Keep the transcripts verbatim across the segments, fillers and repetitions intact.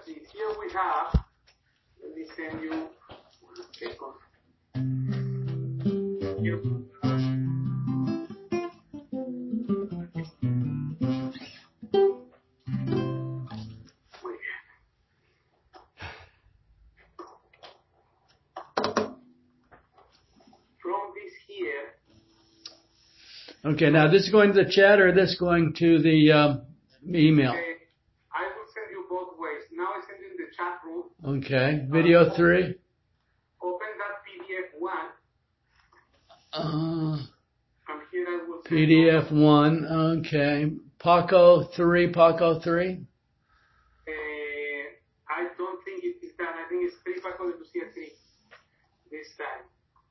see. Here we have, let me send you one second. Here we have, from this here. Okay, now this is going to the chat or this going to the um, email? Uh, I will send you both ways. Now I send you in the chat room. Okay, video uh, three. Open that P D F one. Uh, And here I will send P D F one, okay. Paco three, Paco three. Uh, I don't think it is that. I think it's three Paco de Lucia three this time.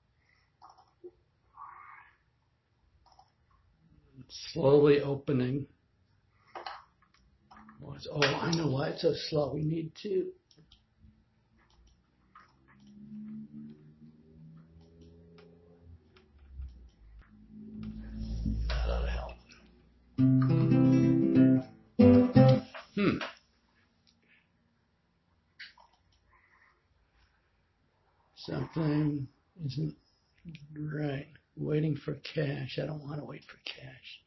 Slowly opening. Oh, I know why it's so slow. We need to. That'll help. Hmm. Something isn't right. Waiting for cache. I don't want to wait for cache.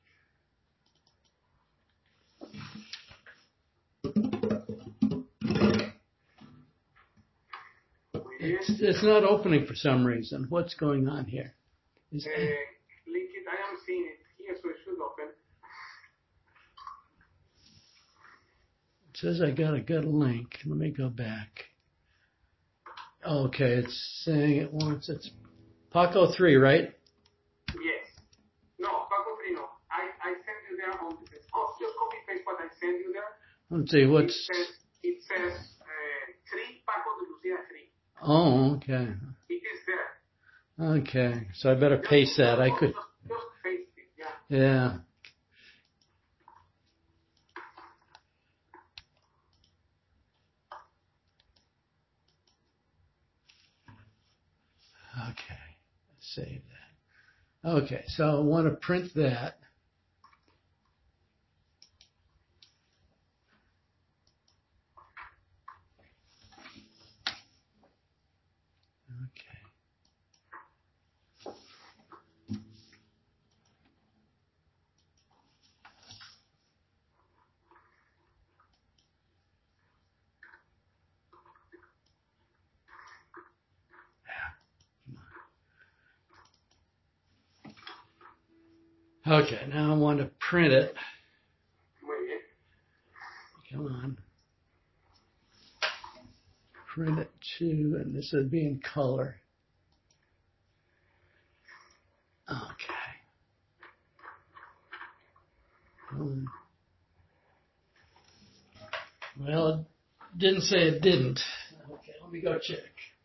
It's, it's not opening for some reason. What's going on here? Is uh, link it. I am seeing it here, so it should open. It says I got a good link. Let me go back. Okay, it's saying it wants it's Paco three, right? Yes. No, Paco three, no. I, I send you there on this. Oh, just copy paste what I send you there. Let's see, what's... It says, it says uh, three Paco de Lucia three. Oh, okay. It is there. Okay, so I better Just, paste that. I could... Just, just paste it, yeah. Yeah. Okay, save that. Okay, so I want to print that. Okay. Okay, now I want to print it. Come on. Print it to, and this would be in color. Okay. Um, well, it didn't say it didn't. Okay, let me go check.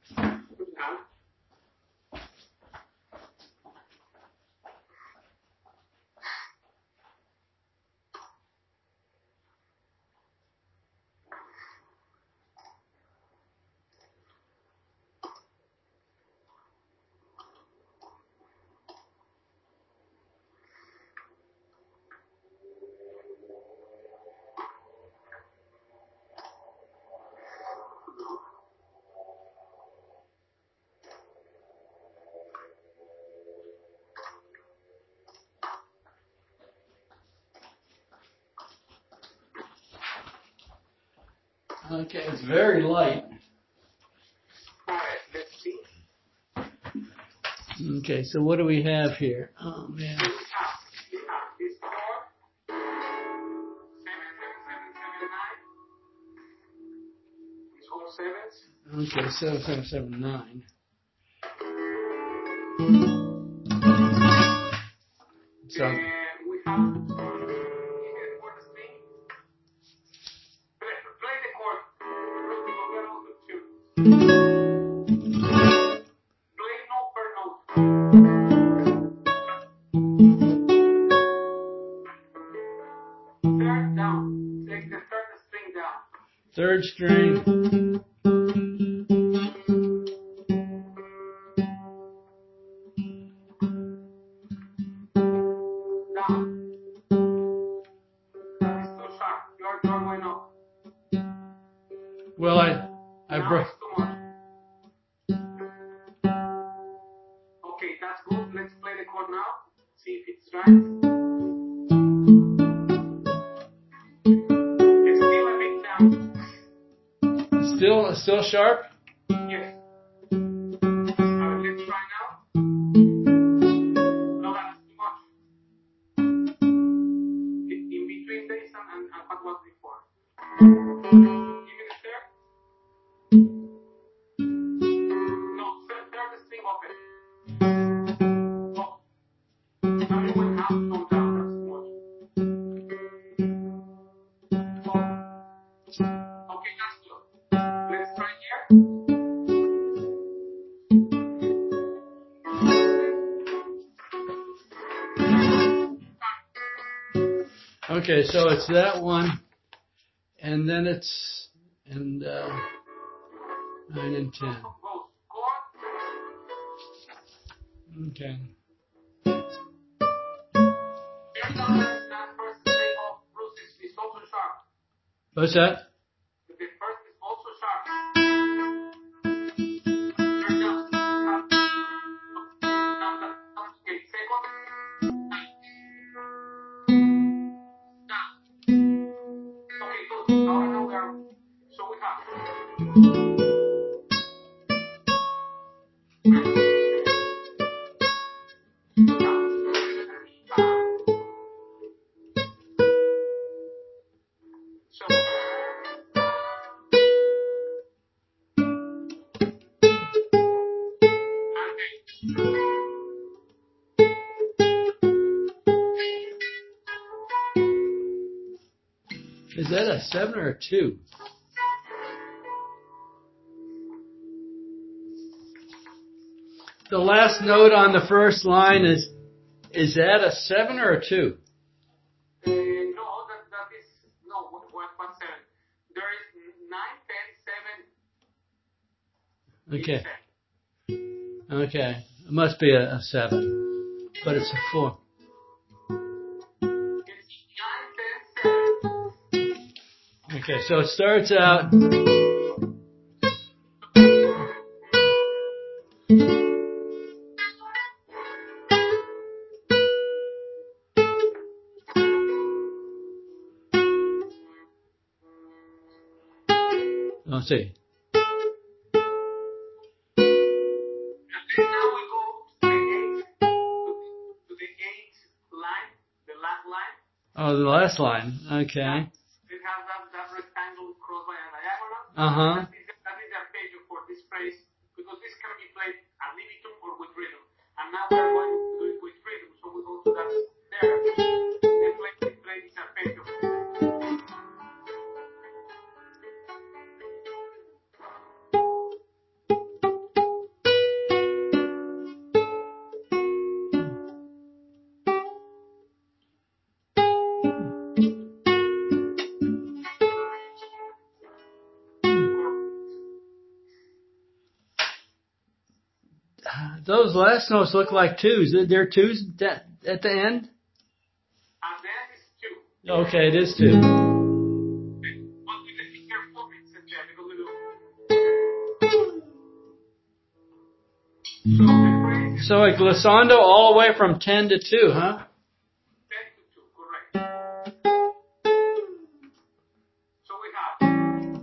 Okay, it's very light. Alright, let's see. Okay, so what do we have here? Oh, man. We have, we have this four, seven, seven, seven, seven, nine. These all sevens. Okay, seven, seven, seven, nine. So, Uh, we have here for the string. Play, play the chord. Play note per note. Third down. Take the third string down. third string. Down. That is too sharp. You're, you're going up. Well, I, I Now broke. it's too much. Okay, that's good. Let's play the chord now. See if it's right. It's still a bit down. Still, still sharp? Yes. Alright, let's try now. No, that's too much. In between this and, and, and what was before. Give me the third. No, third, third string open. Oh. Now you will have to come down. That's too much. Oh. Okay, that's good. Let's try here. Okay, so it's that one, and then it's and uh, nine and ten. Goes chord. Okay. Here's that, that first string of Bruce is, is also sharp. What's that? The first is also sharp. Turn down. Up. Down, down. Okay, second. Down. Okay, good. Now I know where. So we have. So. Is that a seven or a two? The last note on the first line is, is that a seven or a two? Uh, no, that, that is, no, what, what, what seven? There is nine, ten, seven. Okay. Okay. It must be a, a seven. But it's a four. It's nine, ten, seven. Okay, so it starts out. Let's see. And then now we go to the eighth, to the eighth line, the last line. Oh, the last line. Okay. It has that, that rectangle crossed by a diagonal. Uh huh. That is, that is the arpeggio for this phrase, because this can be played ad libitum or with rhythm. And now we're going to do it with rhythm, so we go to that there. Then play, play this arpeggio. Those last notes look like twos. They're twos at, at the end? And then it's two. Okay, it is two. But with the finger movements in there, because we do. So the phrase is So a glissando all the way from ten to two, huh? ten to two, correct. So we have.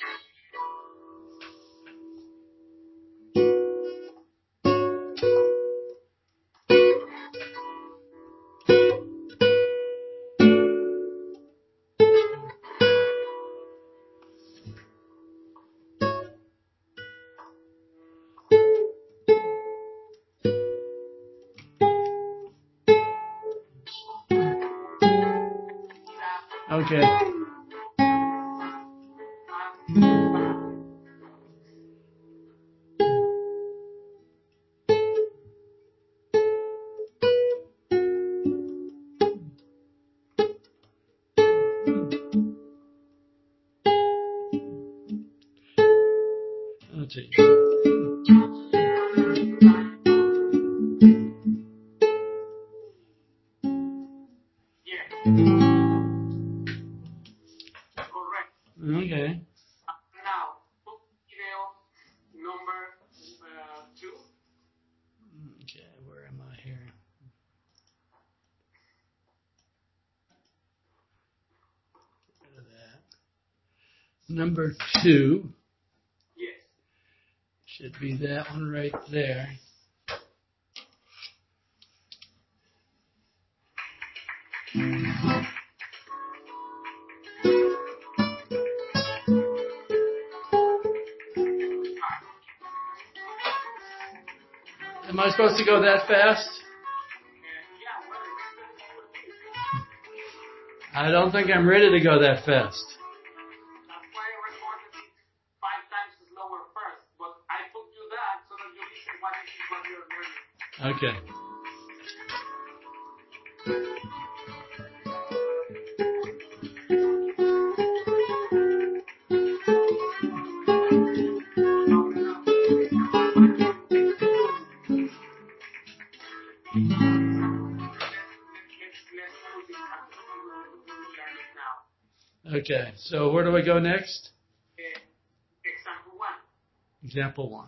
Okay. Let's see. Yeah. Correct. Okay. Now, number two. Yes. Should be that one right there. Am I supposed to go that fast? I don't think I'm ready to go that fast. That's why I recorded it five times slower first, but I told you that so that you listen what it is what you're learning. Okay. Okay, so where do we go next? Uh, example one. Example one.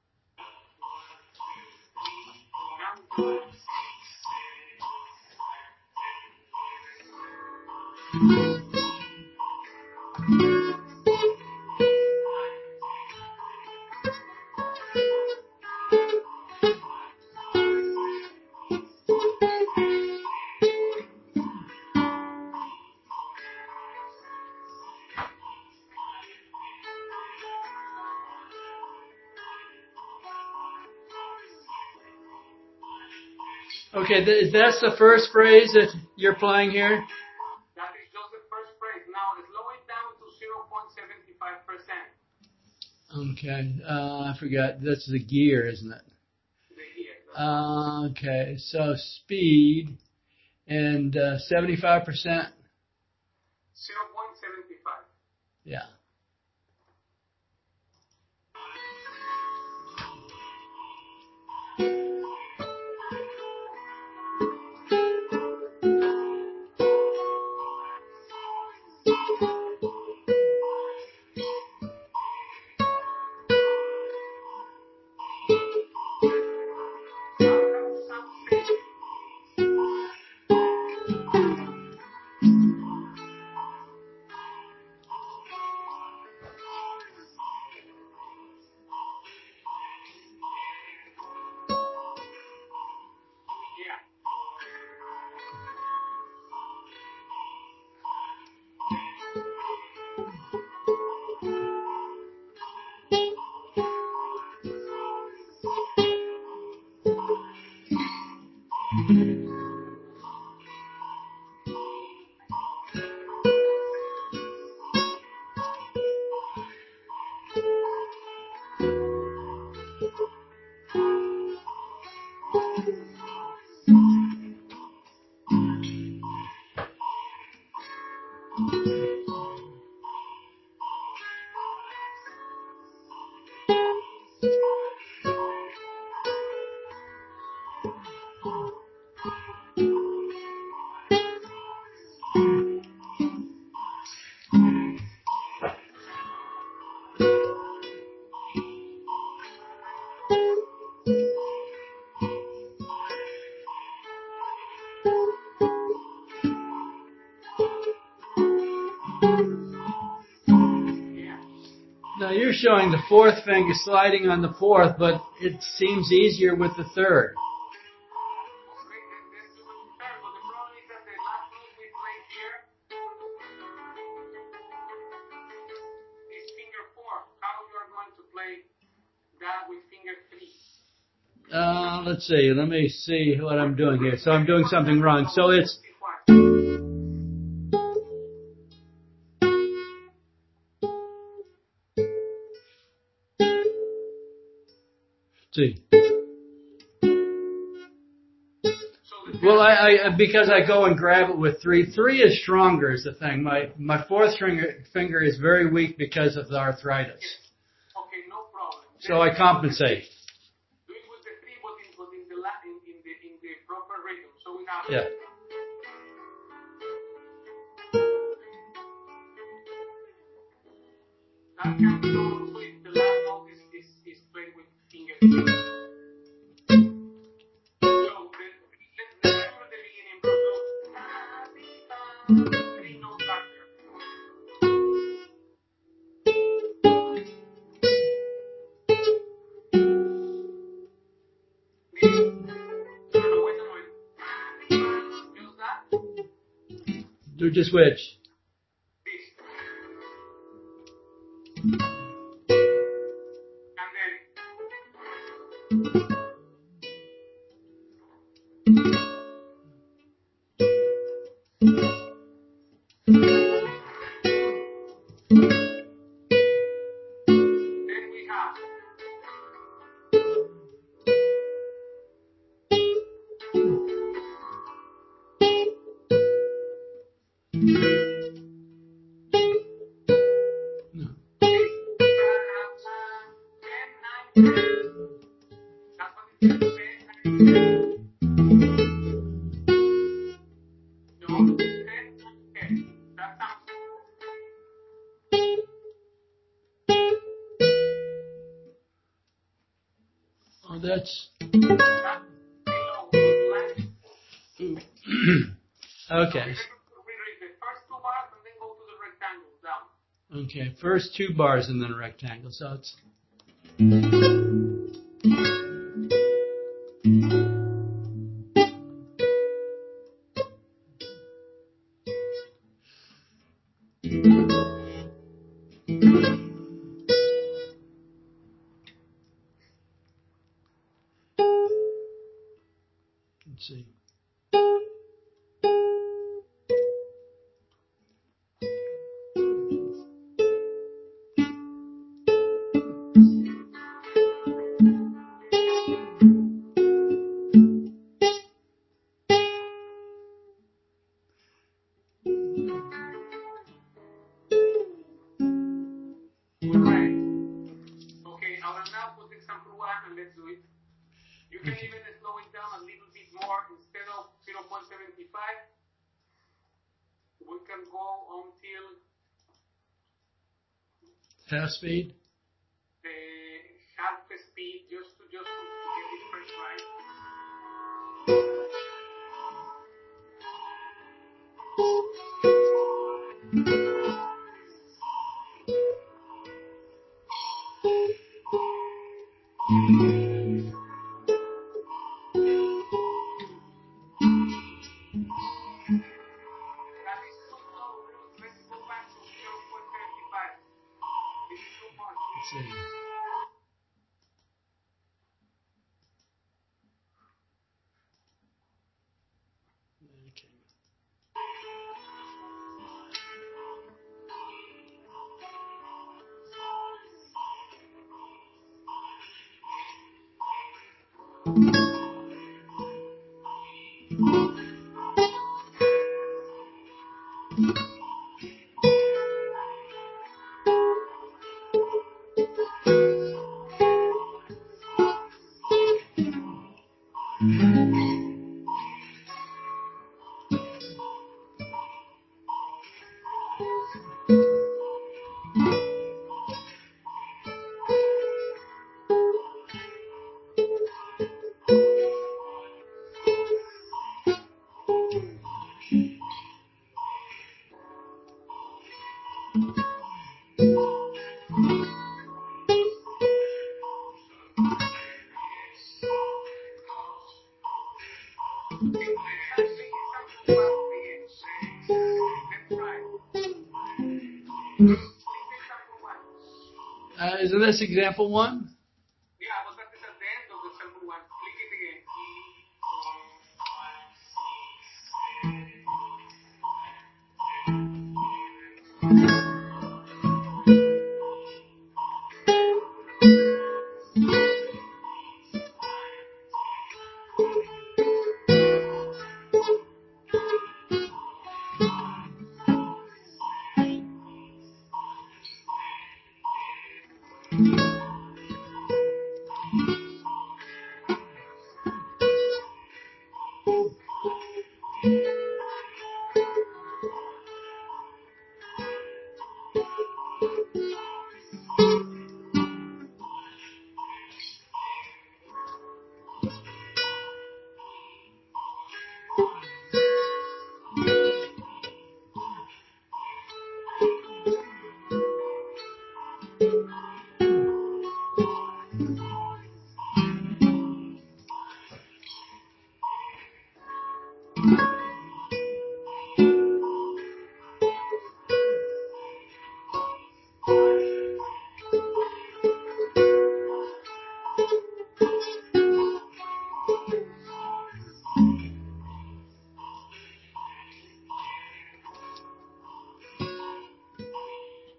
Okay, th- that's the first phrase that you're playing here? That is just the first phrase. Now, slow it down to zero point seven five percent. Okay, uh, I forgot. That's the gear, isn't it? The gear. Uh, okay, so speed and uh, seventy-five percent? zero point seven five. Yeah. Now you're showing the fourth finger sliding on the fourth, but it seems easier with the third. Uh, let's see. Let me see what I'm doing here. So I'm doing something wrong. So it's. See. Well, I, I because I go and grab it with three. Three is stronger is the thing. My my fourth finger finger is very weak because of the arthritis. Okay, no problem. So I compensate. Do it with the three, but in, but in the in, in the in the proper rhythm. So we have. Yeah. That can be also if the last note is, is, is played with finger three. So the, let's let's do the beginning, bro. So, three notes after. So just which? This. And then then we have No. That's what it says. No, ten, ten. That sounds Oh, that's. that's below line. Okay. We read the first two bars and then go to the rectangle down. Okay. First two bars and then a rectangle. So it's. Let's see. Alright. Okay, I will now put example one and let's do it. You can Okay. even slow it down a little bit more instead of zero point seven five. We can go until Half speed. the half the speed just to just to get it first right. That is too slow, Bruce. Let's go back to zero point seven five. This is too much. Let's see. Okay. Uh, isn't this example one? Yeah, but that is at the end of the sample one. Click it again.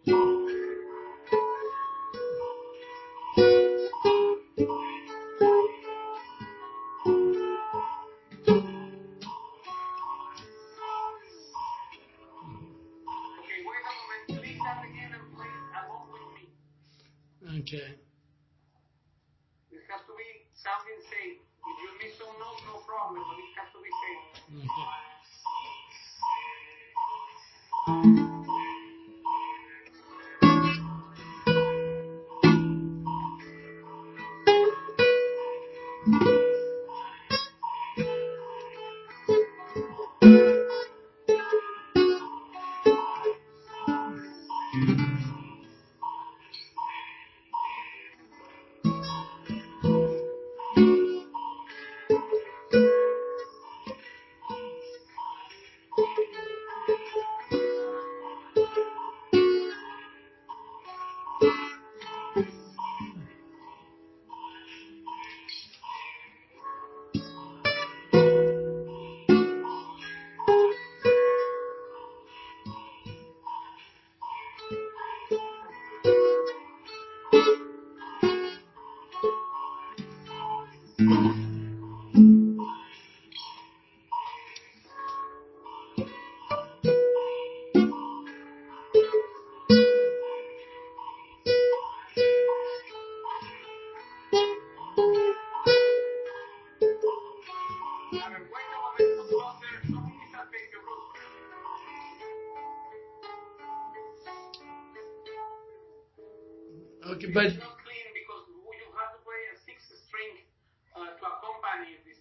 Okay, wait a moment. Leave that again and play it along with me. Okay. It has to be sounding same. If you miss some notes, no problem, but it has to be same. Okay. A ver, wait a moment. Put closer. Show me this arpeggio, Bruce. Okay, but It's not clean because you have to play a six string uh, to accompany this.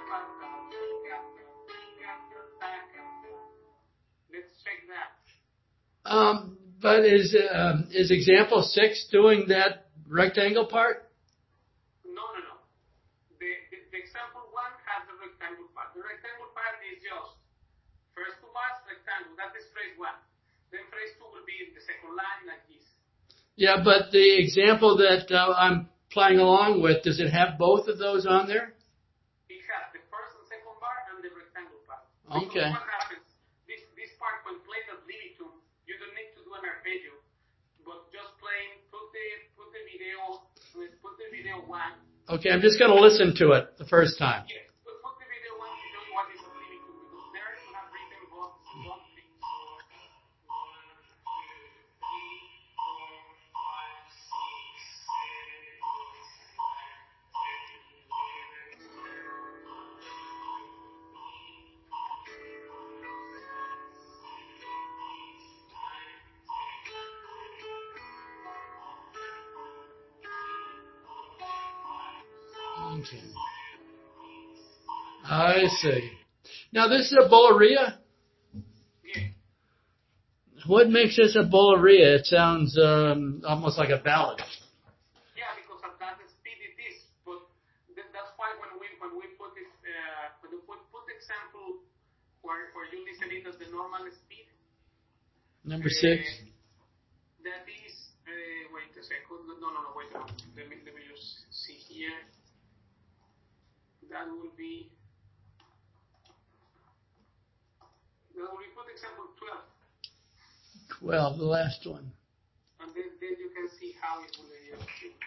Let's check that. um, but is um, is example six doing that rectangle part? No, no, no. The, the, the example one has the rectangle part. The rectangle part is just first two bars, rectangle. That is phrase one. Then phrase two will be in the second line like this. Yeah, but the example that uh, I'm playing along with, does it have both of those on there? It has the first and second bar and the rectangle part. Okay. Because what happens? This this part when played as Libitum, you don't need to do an arpeggio, but just playing. Put the put the video put the video one. Okay, I'm just going to listen to it the first time. Yes, put, put the video one to show you what is a Libitum because there you have written both both things. Okay. I see. Now this is a bulleria? Yeah. What makes this a bulleria? It sounds um, almost like a ballad. Yeah, because at that speed it is, but th- that's why when we when we put this uh, when we put put example where where you listen it at the normal speed. Number six. Uh, that is uh, wait a second. No, no, no, wait a minute. Let me let me just see here. That will be that will be put example twelve, Twelve, the last one. and then then you can see how it will be.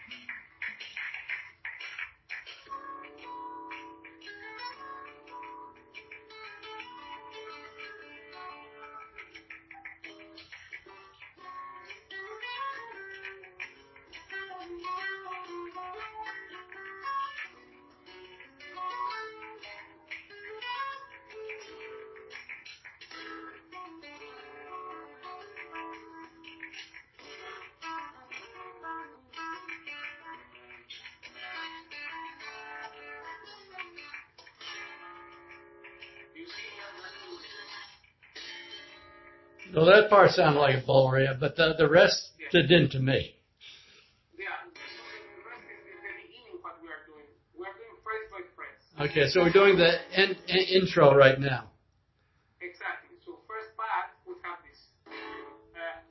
Well, that part sounded like a bulleria, but the, the rest Yeah. didn't to me. Yeah, the rest is the beginning what we are doing. We are doing phrase by phrase. Okay, so we're doing the in, in, intro right now. Exactly. So first part we have this. Uh,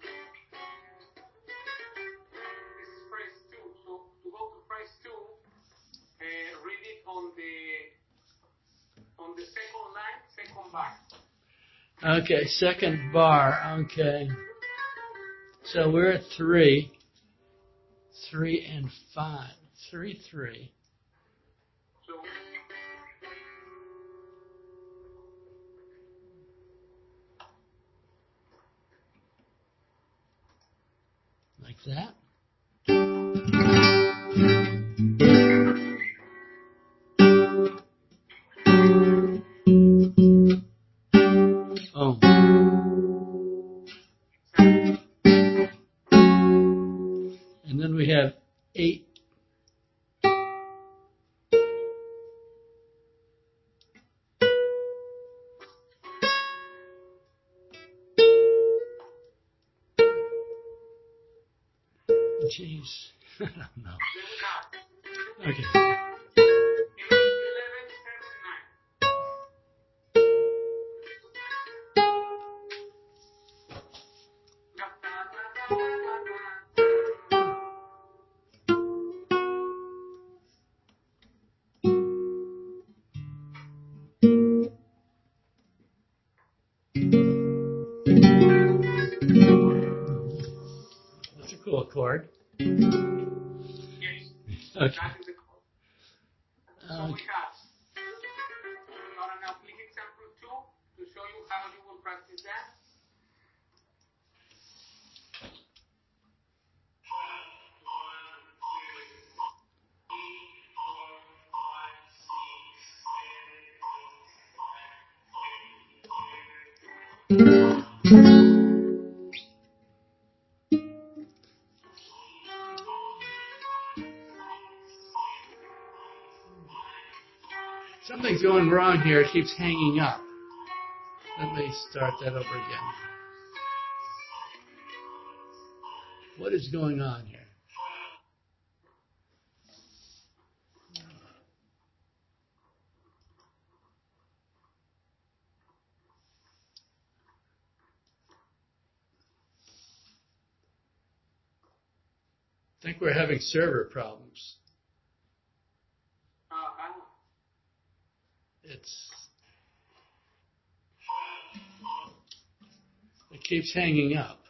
this is phrase two. So to go to phrase two, uh, read it on the on the second line, second bar. Okay, second bar. Okay. So we're at three, three and five, three, three. So like that. Oh. And then we have eight. Jeez, I don't know. Okay. That's a cool chord. Yes. Okay. That is the code. So Okay. we have got an applique example two to show you how you will practice that. Something's going wrong here. It keeps hanging up. Let me start that over again. What is going on here? I think we're having server problems. Uh-huh. It's it keeps hanging up.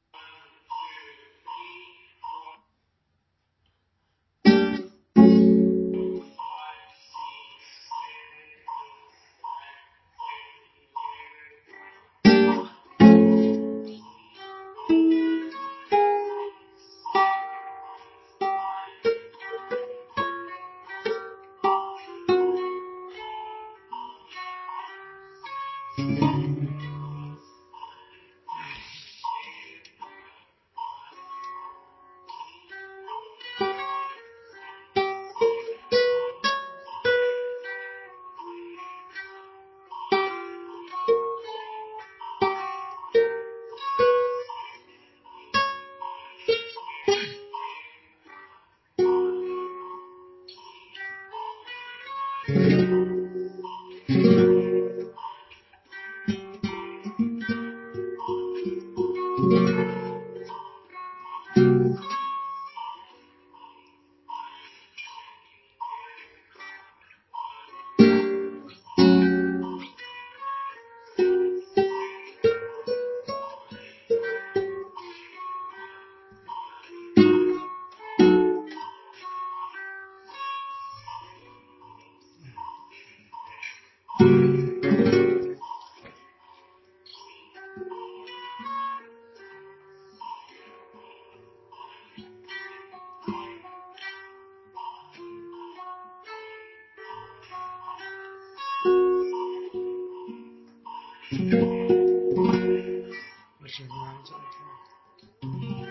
What's your lines on here?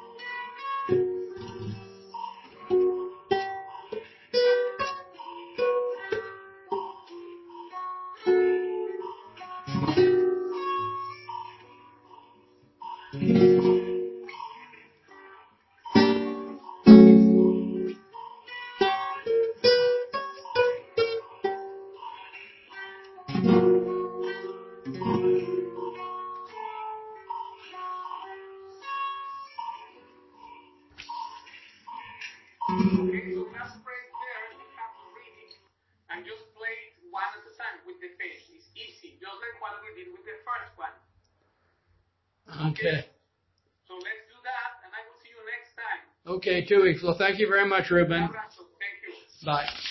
Okay, so last phrase there, you have to read it and just play it one at a time with the page. It's easy, just like what we did with the first one. Okay. So let's do that. Okay, two weeks. Well, thank you very much, Ruben. Thank you. Bye.